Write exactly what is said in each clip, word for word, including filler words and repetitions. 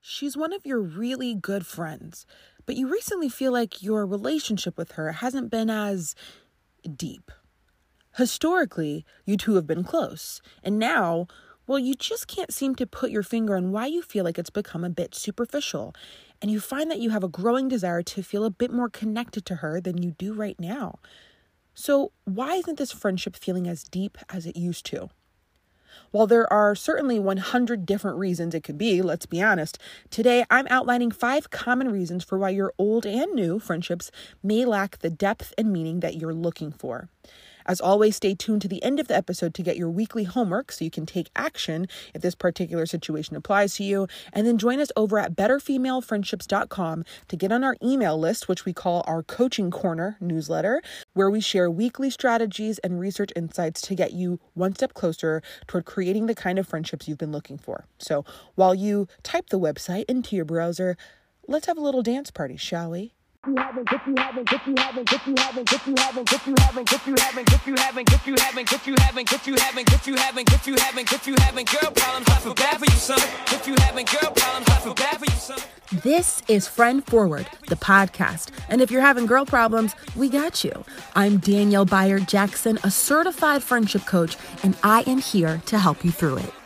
She's one of your really good friends, but you recently feel like your relationship with her hasn't been as deep. Historically, you two have been close, and now, well, you just can't seem to put your finger on why you feel like it's become a bit superficial, and you find that you have a growing desire to feel a bit more connected to her than you do right now. So why isn't this friendship feeling as deep as it used to? While there are certainly one hundred different reasons it could be, let's be honest, today I'm outlining five common reasons for why your old and new friendships may lack the depth and meaning that you're looking for. As always, stay tuned to the end of the episode to get your weekly homework so you can take action if this particular situation applies to you. And then join us over at better female friendships dot com to get on our email list, which we call our Coaching Corner newsletter, where we share weekly strategies and research insights to get you one step closer toward creating the kind of friendships you've been looking for. So while you type the website into your browser, let's have a little dance party, shall we? You haven't, if you haven't, if you haven't, if you haven't, if you haven't, if you haven't, if you haven't, if you haven't, if you haven't, if you haven't, if you haven't, if you haven't, if you haven't, if you haven't, girl problems, I feel bad for you, son. If you haven't, girl problems, I feel bad for you, son. This is Friend Forward, the podcast. And if you're having girl problems, we got you. I'm Danielle Byard Jackson, a certified friendship coach, and I am here to help you through it.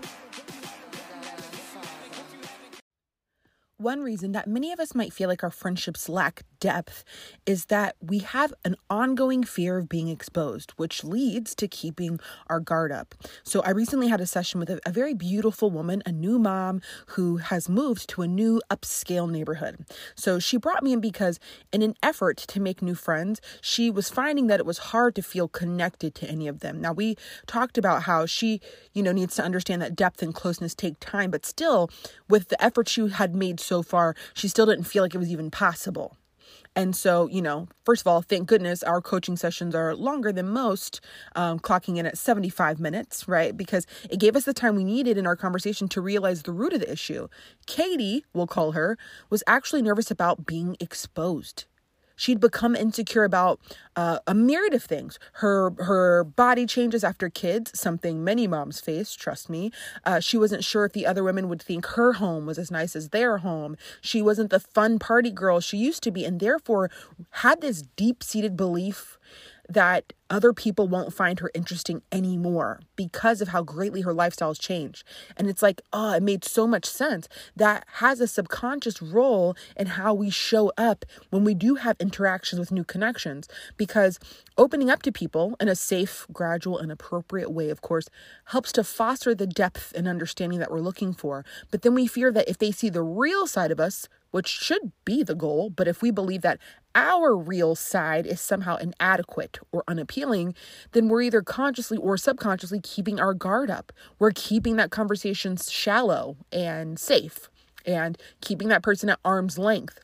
One reason that many of us might feel like our friendships lack depth is that we have an ongoing fear of being exposed, which leads to keeping our guard up. So I recently had a session with a, a very beautiful woman, a new mom who has moved to a new upscale neighborhood. So she brought me in because in an effort to make new friends, she was finding that it was hard to feel connected to any of them. Now, we talked about how she, you know, needs to understand that depth and closeness take time, but still, with the effort she had made so far, she still didn't feel like it was even possible. And so, you know, first of all, thank goodness our coaching sessions are longer than most, um, clocking in at seventy-five minutes, right? Because it gave us the time we needed in our conversation to realize the root of the issue. Katie, we'll call her, was actually nervous about being exposed. She'd become insecure about uh, a myriad of things. Her her body changes after kids, something many moms face, trust me. Uh, she wasn't sure if the other women would think her home was as nice as their home. She wasn't the fun party girl she used to be, and therefore had this deep-seated belief that other people won't find her interesting anymore because of how greatly her lifestyle's changed. And it's like, oh, it made so much sense. That has a subconscious role in how we show up when we do have interactions with new connections, because opening up to people in a safe, gradual, and appropriate way, of course, helps to foster the depth and understanding that we're looking for. But then we fear that if they see the real side of us, which should be the goal, but if we believe that our real side is somehow inadequate or unappealing, then we're either consciously or subconsciously keeping our guard up. We're keeping that conversation shallow and safe and keeping that person at arm's length.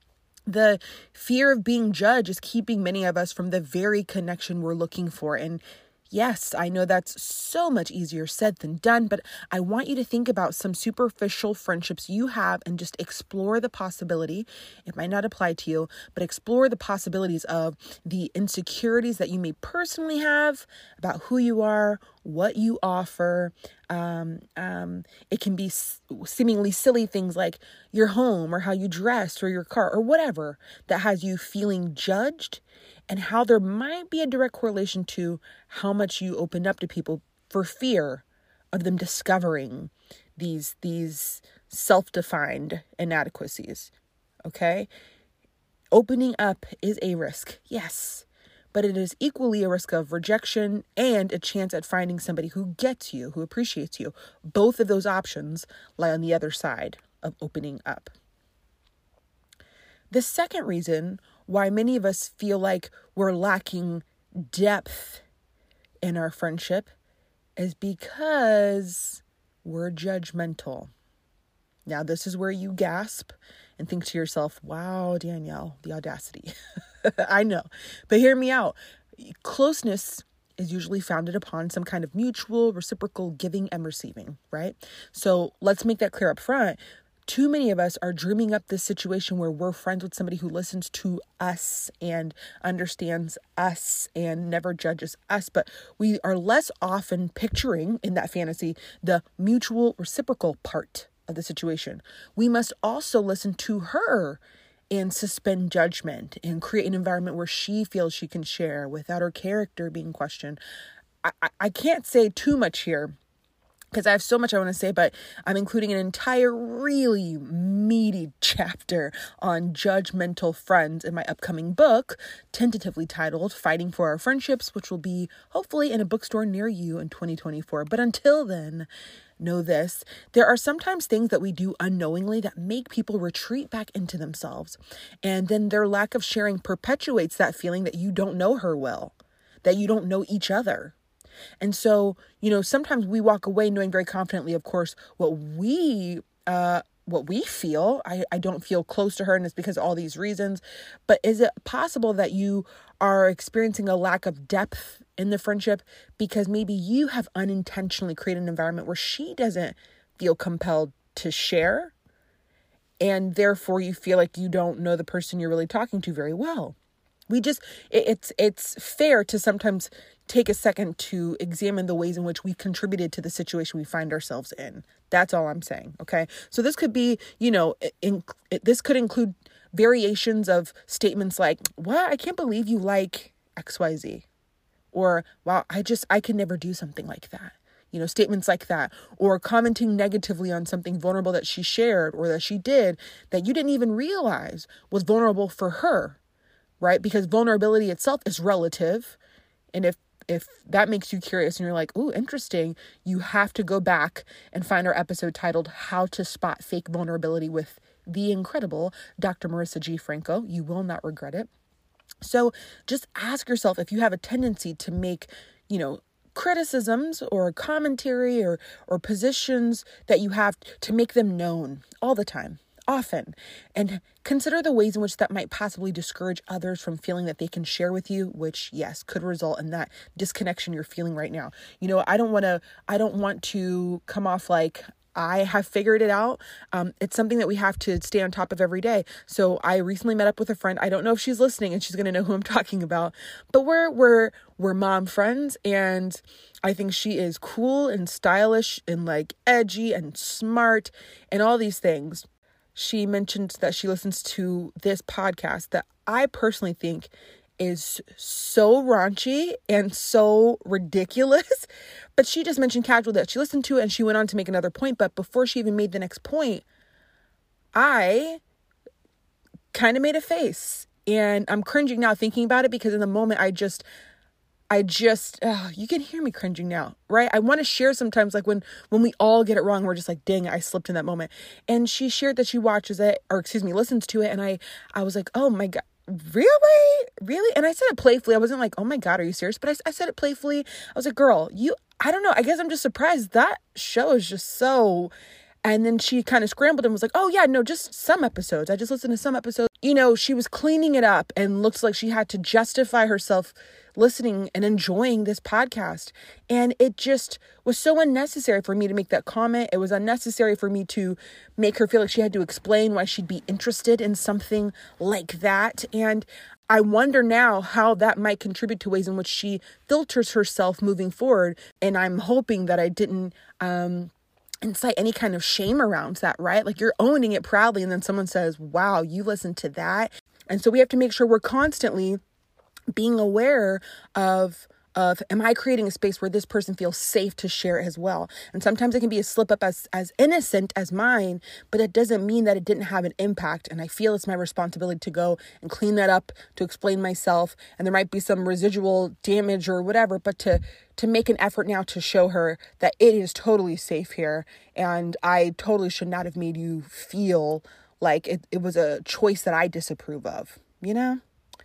The fear of being judged is keeping many of us from the very connection we're looking for. And yes, I know that's so much easier said than done, but I want you to think about some superficial friendships you have and just explore the possibility. It might not apply to you, but explore the possibilities of the insecurities that you may personally have about who you are, what you offer. Um, um, it can be s- seemingly silly things like your home or how you dress or your car or whatever that has you feeling judged, and how there might be a direct correlation to how much you open up to people for fear of them discovering these, these self-defined inadequacies. Okay? Opening up is a risk, yes, but it is equally a risk of rejection and a chance at finding somebody who gets you, who appreciates you. Both of those options lie on the other side of opening up. The second reason why many of us feel like we're lacking depth in our friendship is because we're judgmental. Now, this is where you gasp and think to yourself, wow, Danielle, the audacity. I know, but hear me out. Closeness is usually founded upon some kind of mutual, reciprocal giving and receiving, right? So let's make that clear up front. Too many of us are dreaming up this situation where we're friends with somebody who listens to us and understands us and never judges us. But we are less often picturing in that fantasy the mutual reciprocal part of the situation. We must also listen to her and suspend judgment and create an environment where she feels she can share without her character being questioned. I, I, I can't say too much here because I have so much I want to say, but I'm including an entire really meaty chapter on judgmental friends in my upcoming book, tentatively titled Fighting for Our Friendships, which will be hopefully in a bookstore near you in twenty twenty-four. But until then, know this: there are sometimes things that we do unknowingly that make people retreat back into themselves. And then their lack of sharing perpetuates that feeling that you don't know her well, that you don't know each other. And so, you know, sometimes we walk away knowing very confidently, of course, what we, uh, what we feel. I, I don't feel close to her, and it's because of all these reasons. But is it possible that you are experiencing a lack of depth in the friendship because maybe you have unintentionally created an environment where she doesn't feel compelled to share, and therefore you feel like you don't know the person you're really talking to very well? We just, it, it's, it's fair to sometimes take a second to examine the ways in which we contributed to the situation we find ourselves in. That's all I'm saying. Okay. So this could be, you know, in, in, this could include variations of statements like, what? I can't believe you like X Y Z. Or, wow, I just, I can never do something like that. You know, statements like that, or commenting negatively on something vulnerable that she shared or that she did that you didn't even realize was vulnerable for her, right? Because vulnerability itself is relative. And if If that makes you curious and you're like, ooh, interesting, you have to go back and find our episode titled How to Spot Fake Vulnerability with the incredible Doctor Marissa G. Franco. You will not regret it. So just ask yourself if you have a tendency to make, you know, criticisms or commentary or, or positions that you have to make them known all the time, often, and consider the ways in which that might possibly discourage others from feeling that they can share with you, which, yes, could result in that disconnection you're feeling right now. You know, I don't want to, I don't want to come off like I have figured it out. Um, it's something that we have to stay on top of every day. So I recently met up with a friend. I don't know if she's listening and she's going to know who I'm talking about, but we're, we're, we're mom friends, and I think she is cool and stylish and like edgy and smart and all these things. She mentioned that she listens to this podcast that I personally think is so raunchy and so ridiculous. But she just mentioned casually that she listened to it and she went on to make another point. But before she even made the next point, I kind of made a face. And I'm cringing now thinking about it because in the moment I just... I just, oh, you can hear me cringing now, right? I want to share sometimes, like when, when we all get it wrong, we're just like, dang, I slipped in that moment. And she shared that she watches it, or excuse me, listens to it. And I, I was like, oh my God, really? Really? And I said it playfully. I wasn't like, oh my God, are you serious? But I, I said it playfully. I was like, girl, you, I don't know. I guess I'm just surprised. That show is just so... And then she kind of scrambled and was like, oh yeah, no, just some episodes. I just listened to some episodes. You know, she was cleaning it up and looks like she had to justify herself listening and enjoying this podcast. And it just was so unnecessary for me to make that comment. It was unnecessary for me to make her feel like she had to explain why she'd be interested in something like that. And I wonder now how that might contribute to ways in which she filters herself moving forward. And I'm hoping that I didn't, um, incite any kind of shame around that, right? Like you're owning it proudly and then someone says, wow, you listened to that. And so we have to make sure we're constantly being aware of, of, am I creating a space where this person feels safe to share as well? And sometimes it can be a slip up as, as innocent as mine, but it doesn't mean that it didn't have an impact. And I feel it's my responsibility to go and clean that up, to explain myself. And there might be some residual damage or whatever, but to, to make an effort now to show her that it is totally safe here. And I totally should not have made you feel like it, it was a choice that I disapprove of, you know?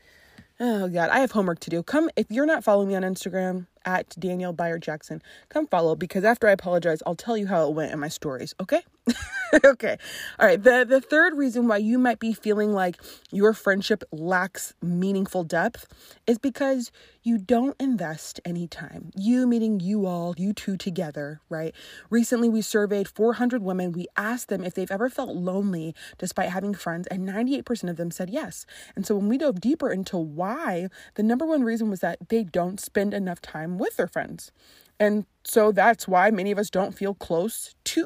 Oh God, I have homework to do. Come, if you're not following me on Instagram at Danielle Byer Jackson, come follow, because after I apologize, I'll tell you how it went in my stories. Okay. Okay. All right. The, the third reason why you might be feeling like your friendship lacks meaningful depth is because you don't invest any time. You meaning you all, you two together, right? Recently, we surveyed four hundred women. We asked them if they've ever felt lonely despite having friends, and ninety-eight percent of them said yes. And so when we dove deeper into why, the number one reason was that they don't spend enough time with their friends. And so that's why many of us don't feel close to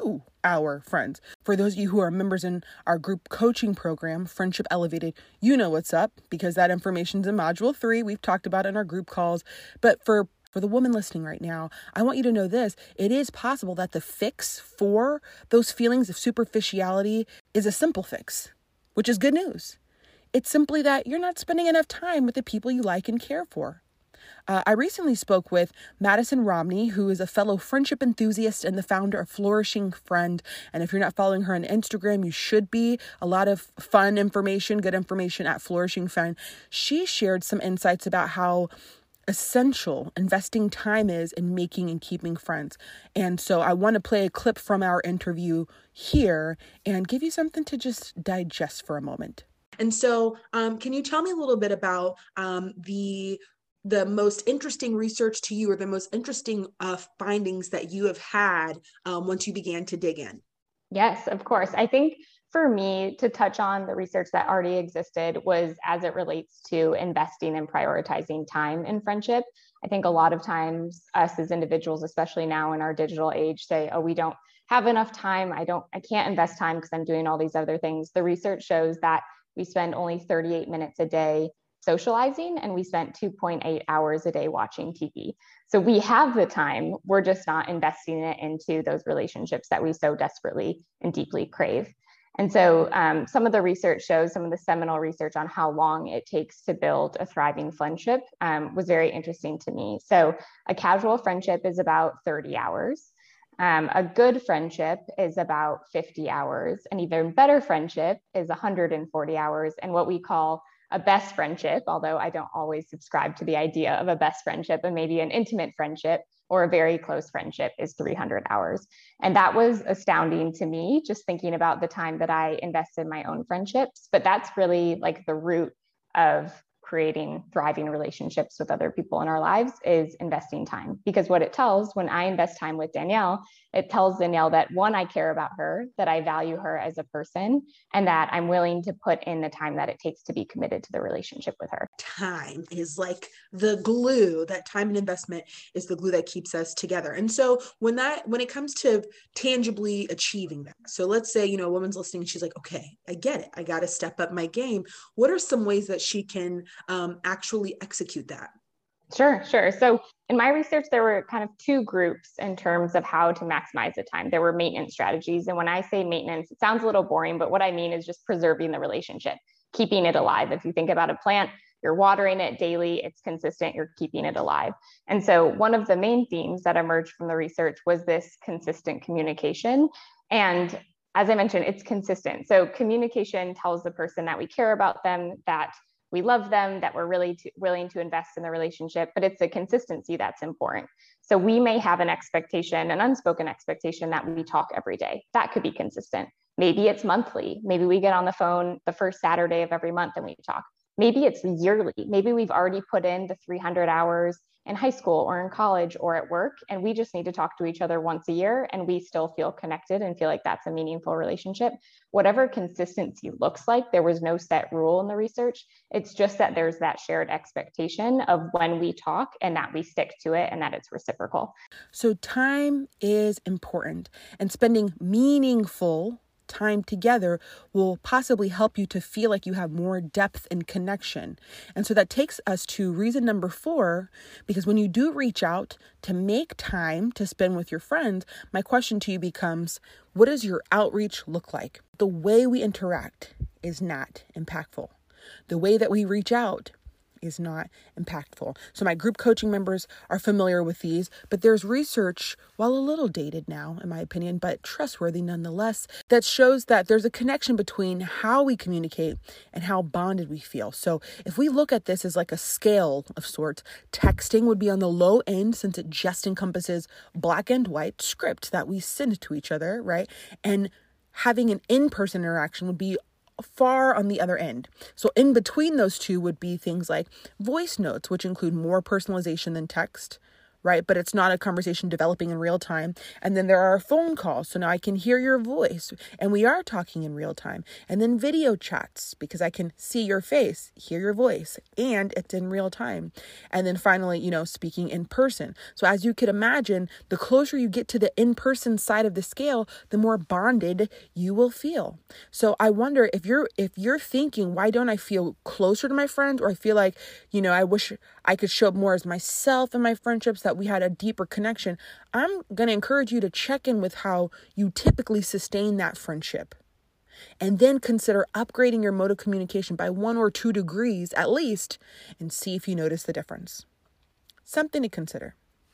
our friends. For those of you who are members in our group coaching program, Friendship Elevated, you know what's up because that information's in module three. We've talked about it in our group calls. But for For the woman listening right now, I want you to know this. It is possible that the fix for those feelings of superficiality is a simple fix, which is good news. It's simply that you're not spending enough time with the people you like and care for. Uh, I recently spoke with Madison Romney, who is a fellow friendship enthusiast and the founder of Flourishing Friend. And if you're not following her on Instagram, you should be. A lot of fun information, good information at Flourishing Friend. She shared some insights about how essential investing time is in making and keeping friends. And so I want to play a clip from our interview here and give you something to just digest for a moment. And so um, can you tell me a little bit about um, the the most interesting research to you or the most interesting uh, findings that you have had um, once you began to dig in? Yes, of course. I think for me to touch on the research that already existed was as it relates to investing and prioritizing time in friendship. I think a lot of times us as individuals, especially now in our digital age, say, oh, we don't have enough time. I don't, I can't invest time because I'm doing all these other things. The research shows that we spend only thirty-eight minutes a day socializing, and we spent two point eight hours a day watching T V. So we have the time, we're just not investing it into those relationships that we so desperately and deeply crave. And so um, some of the research shows, some of the seminal research on how long it takes to build a thriving friendship um, was very interesting to me. So a casual friendship is about thirty hours. Um, a good friendship is about fifty hours. An even better friendship is one hundred forty hours. And what we call a best friendship, although I don't always subscribe to the idea of a best friendship, and maybe an intimate friendship or a very close friendship is three hundred hours. And that was astounding to me, just thinking about the time that I invest in my own friendships. But that's really like the root of creating thriving relationships with other people in our lives is investing time. Because what it tells when I invest time with Danielle, it tells Danielle that one, I care about her, that I value her as a person, and that I'm willing to put in the time that it takes to be committed to the relationship with her. Time is like the glue. That time and investment is the glue that keeps us together. And so when that, when it comes to tangibly achieving that, so let's say, you know, a woman's listening and she's like, okay, I get it. I got to step up my game. What are some ways that she can um, actually execute that? Sure, sure. So in my research, there were kind of two groups in terms of how to maximize the time. There were maintenance strategies. And when I say maintenance, it sounds a little boring, but what I mean is just preserving the relationship, keeping it alive. If you think about a plant, you're watering it daily, it's consistent, you're keeping it alive. And so one of the main themes that emerged from the research was this consistent communication. And as I mentioned, it's consistent. So communication tells the person that we care about them, that we love them, that we're really to, willing to invest in the relationship, but it's the consistency that's important. So we may have an expectation, an unspoken expectation that we talk every day. That could be consistent. Maybe it's monthly. Maybe we get on the phone the first Saturday of every month and we talk. Maybe it's yearly. Maybe we've already put in the three hundred hours in high school or in college or at work, and we just need to talk to each other once a year and we still feel connected and feel like that's a meaningful relationship. Whatever consistency looks like, there was no set rule in the research. It's just that there's that shared expectation of when we talk and that we stick to it and that it's reciprocal. So time is important, and spending meaningful time together will possibly help you to feel like you have more depth and connection. And so that takes us to reason number four, because when you do reach out to make time to spend with your friends, my question to you becomes, what does your outreach look like? The way we interact is not impactful. The way that we reach out is not impactful. So my group coaching members are familiar with these, but there's research, while a little dated now, in my opinion, but trustworthy nonetheless, that shows that there's a connection between how we communicate and how bonded we feel. So if we look at this as like a scale of sorts, texting would be on the low end since it just encompasses black and white script that we send to each other, right? And having an in-person interaction would be far on the other end. So in between those two would be things like voice notes, which include more personalization than text, right? But it's not a conversation developing in real time. And then there are phone calls. So now I can hear your voice and we are talking in real time. And then video chats because I can see your face, hear your voice, and it's in real time. And then finally, you know, speaking in person. So as you could imagine, the closer you get to the in-person side of the scale, the more bonded you will feel. So I wonder if you're, if you're thinking, why don't I feel closer to my friends? Or I feel like, you know, I wish I could show up more as myself in my friendships, that we had a deeper connection. I'm going to encourage you to check in with how you typically sustain that friendship. And then consider upgrading your mode of communication by one or two degrees at least, and see if you notice the difference. Something to consider.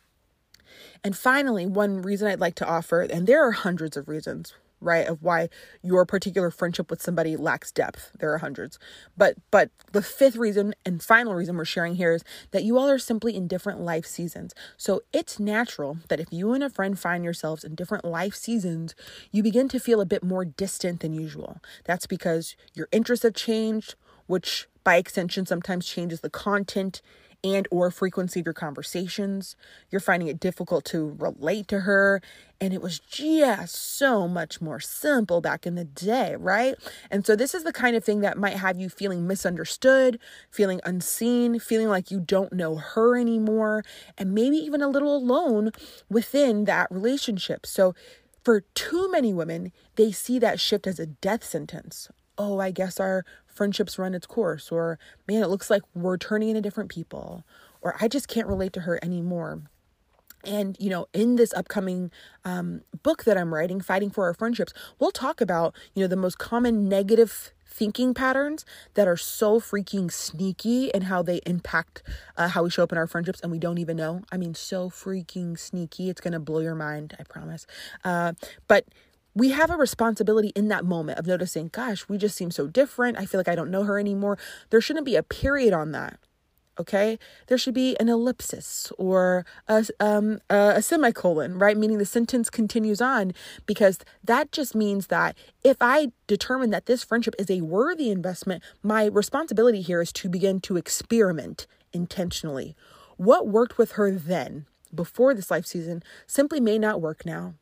And finally, one reason I'd like to offer, and there are hundreds of reasons, right, of why your particular friendship with somebody lacks depth. There are hundreds. But but the fifth reason and final reason we're sharing here is that you all are simply in different life seasons. So it's natural that if you and a friend find yourselves in different life seasons, you begin to feel a bit more distant than usual. That's because your interests have changed, which by extension sometimes changes the content and or frequency of your conversations. You're finding it difficult to relate to her. And it was just so much more simple back in the day, right? And so this is the kind of thing that might have you feeling misunderstood, feeling unseen, feeling like you don't know her anymore, and maybe even a little alone within that relationship. So for too many women, they see that shift as a death sentence. Oh, I guess our friendship's run its course, or man, it looks like we're turning into different people, or I just can't relate to her anymore. And, you know, in this upcoming um, book that I'm writing, Fighting for Our Friendships, we'll talk about, you know, the most common negative thinking patterns that are so freaking sneaky and how they impact uh, how we show up in our friendships and we don't even know. I mean, so freaking sneaky. It's going to blow your mind, I promise. Uh, but we have a responsibility in that moment of noticing, gosh, we just seem so different. I feel like I don't know her anymore. There shouldn't be a period on that. Okay, there should be an ellipsis or a, um, a, a semicolon, right? Meaning the sentence continues on, because that just means that if I determine that this friendship is a worthy investment, my responsibility here is to begin to experiment intentionally. What worked with her then, before this life season, simply may not work now.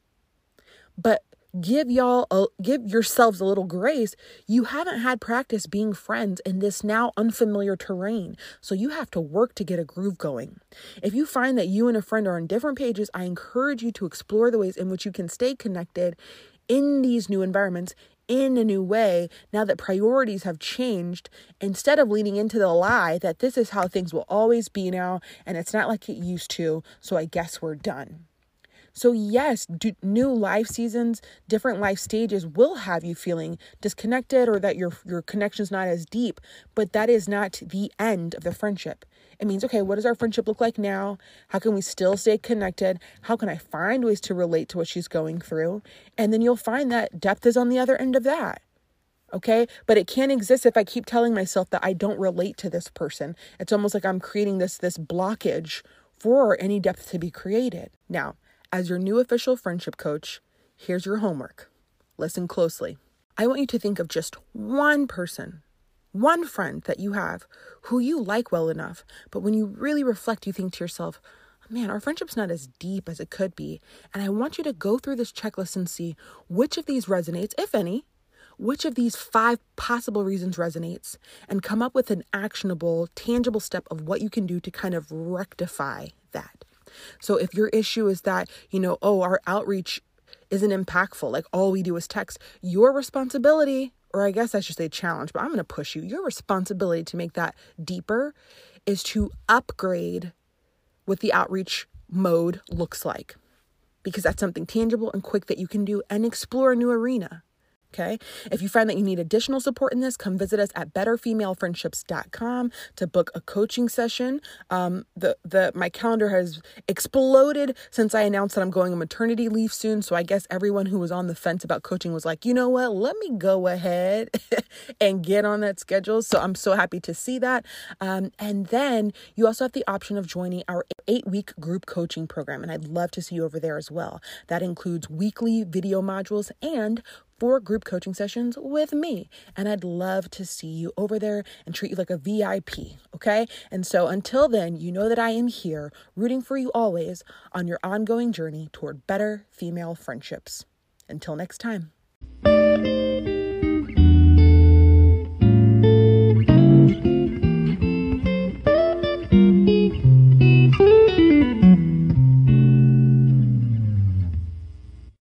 But give y'all, a, give yourselves a little grace. You haven't had practice being friends in this now unfamiliar terrain. So you have to work to get a groove going. If you find that you and a friend are on different pages, I encourage you to explore the ways in which you can stay connected in these new environments in a new way, now that priorities have changed, instead of leaning into the lie that this is how things will always be now, and it's not like it used to, so I guess we're done. So yes, do, new life seasons, different life stages will have you feeling disconnected or that your your connection's not as deep, but that is not the end of the friendship. It means, okay, what does our friendship look like now? How can we still stay connected? How can I find ways to relate to what she's going through? And then you'll find that depth is on the other end of that. Okay, but it can't exist if I keep telling myself that I don't relate to this person. It's almost like I'm creating this this blockage for any depth to be created. Now, as your new official friendship coach, here's your homework. Listen closely. I want you to think of just one person, one friend that you have who you like well enough, but when you really reflect, you think to yourself, man, our friendship's not as deep as it could be. And I want you to go through this checklist and see which of these resonates, if any, which of these five possible reasons resonates, and come up with an actionable, tangible step of what you can do to kind of rectify that. So if your issue is that, you know, oh, our outreach isn't impactful, like all we do is text, your responsibility, or I guess I should say challenge, but I'm going to push you, your responsibility to make that deeper is to upgrade what the outreach mode looks like, because that's something tangible and quick that you can do and explore a new arena. Okay. If you find that you need additional support in this, come visit us at better female friendships dot com to book a coaching session. Um, the, the, my calendar has exploded since I announced that I'm going on maternity leave soon. So I guess everyone who was on the fence about coaching was like, you know what, let me go ahead and get on that schedule. So I'm so happy to see that. Um, and then you also have the option of joining our eight week group coaching program. And I'd love to see you over there as well. That includes weekly video modules and for group coaching sessions with me. And I'd love to see you over there and treat you like a V I P, okay? And so until then, you know that I am here rooting for you always on your ongoing journey toward better female friendships. Until next time.